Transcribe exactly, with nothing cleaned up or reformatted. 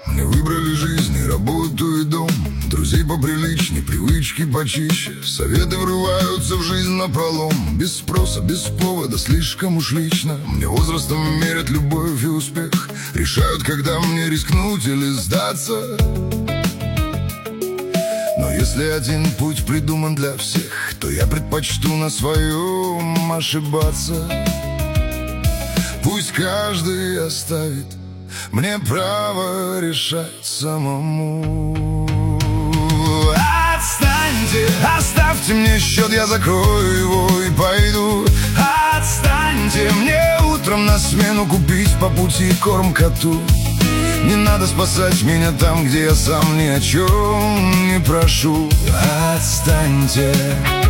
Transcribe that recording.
Мне выбрали жизнь и работу и дом, друзей поприличней, привычки почище. Советы врываются в жизнь напролом, без спроса, без повода, слишком уж лично. Мне возрастом мерят любовь и успех, решают, когда мне рискнуть или сдаться. Но если один путь придуман для всех, то я предпочту на своем ошибаться. Пусть каждый оставит мне право решать самому. Отстаньте, оставьте мне счет, я закрою его и пойду. Отстаньте, мне утром на смену купить по пути корм коту. Не надо спасать меня там, где я сам ни о чем не прошу. Отстаньте.